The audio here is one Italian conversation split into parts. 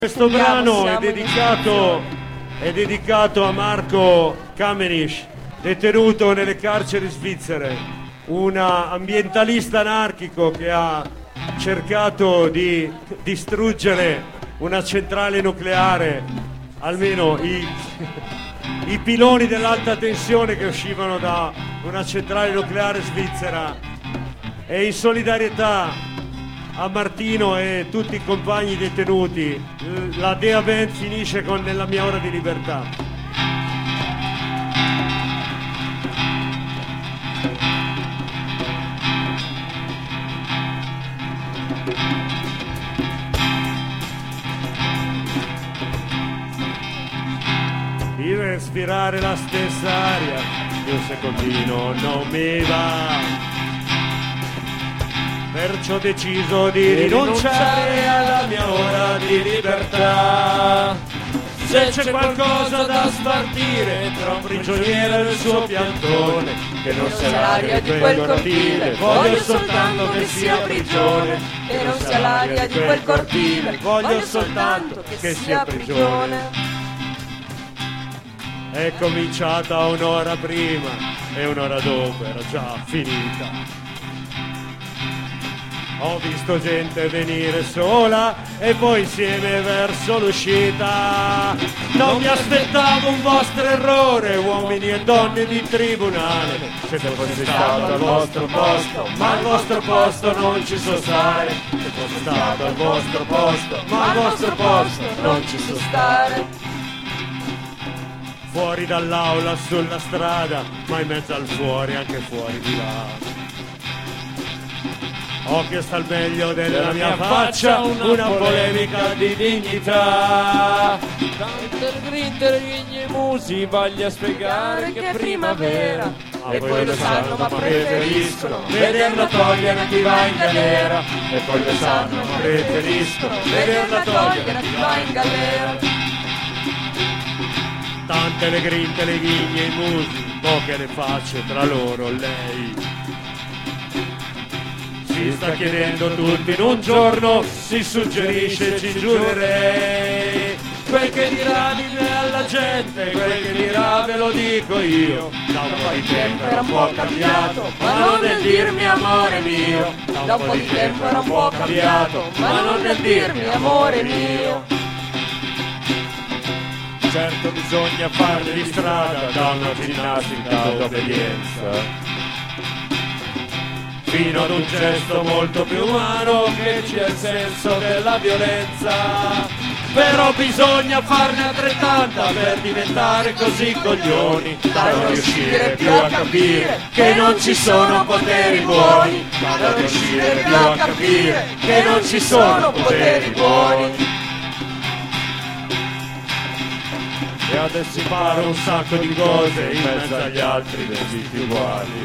Questo brano è dedicato a Marco Kamenisch, detenuto nelle carceri svizzere, un ambientalista anarchico che ha cercato di distruggere una centrale nucleare, almeno i piloni dell'alta tensione che uscivano da una centrale nucleare svizzera, e in solidarietà a Martino e tutti i compagni detenuti la Dea Band finisce con Nella mia ora di libertà. Di respirare la stessa aria di un secondino non mi va, perciò ho deciso di rinunciare alla mia ora di libertà. Se c'è qualcosa da spartire tra un prigioniero e il suo piantone, che non sia l'aria di quel cortile, voglio soltanto che sia prigione. Che non sia l'aria di quel cortile, voglio soltanto che sia prigione. È cominciata un'ora prima e un'ora dopo era già finita. Ho visto gente venire sola e poi insieme verso l'uscita. Non mi aspettavo un vostro errore, uomini e donne di tribunale. Se fossi stato al vostro posto, ma al vostro posto non ci so stare. Se fossi stato al vostro posto, ma al vostro posto non ci so stare. Fuori dall'aula, sulla strada, ma in mezzo al fuori, anche fuori di là. Ho chiesto al meglio della mia faccia una polemica di dignità. Tanto grinter gli musi voglia spiegare che è primavera. E poi lo sanno ma preferiscono vederla togliere a chi va in galera. E poi lo sanno ma preferiscono vederla togliere a chi va in galera. Tante le grinte, le ghigne, i musi, poche le facce, tra loro lei. Si sta chiedendo tutto in un giorno, si suggerisce, ci giurerei. Quel che dirà di me alla gente, quel che dirà ve lo dico io. Da un po' di tempo era un po' cambiato, ma non nel dirmi amore mio. Da un po' di tempo era un po' cambiato, ma non nel dirmi amore mio. Certo bisogna farle di strada da una ginnastica d'obbedienza, fino ad un gesto molto più umano che sia il senso della violenza. Però bisogna farne altrettanta per diventare così coglioni da non riuscire più a capire che non ci sono poteri buoni, da non riuscire più a capire che non ci sono poteri buoni. E adesso imparo un sacco di cose in mezzo agli altri vestiti uguali,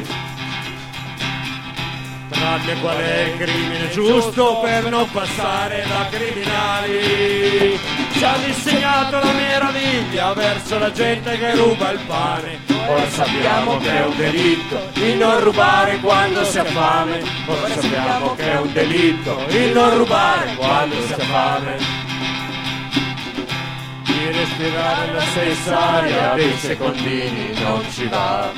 tranne qual è il crimine giusto per non passare da criminali. Ci hanno insegnato la meraviglia verso la gente che ruba il pane. Ora sappiamo che è un delitto il non rubare quando si ha fame. Ora sappiamo che è un delitto il non rubare quando si ha fame. Di respirare la stessa aria dei secondini non ci va.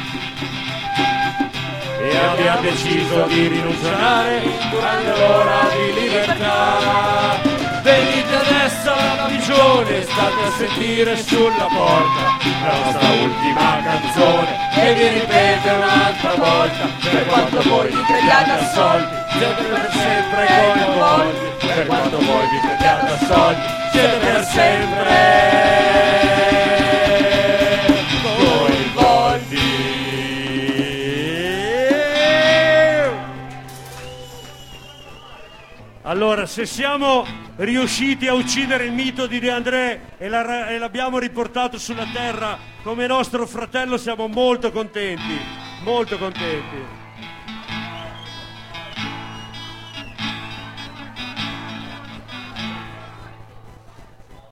E abbiamo deciso di rinunciare durante l'ora di libertà. Venite adesso alla prigione, state a sentire sulla porta la nostra ultima canzone, che vi ripete un'altra volta. Per quanto voi vi crediate assolti, siete per sempre coinvolti. Per quanto voi vi crediate assolti, siete per sempre coinvolti. Allora, se siamo riusciti a uccidere il mito di De André e l'abbiamo riportato sulla terra come nostro fratello, siamo molto contenti, molto contenti.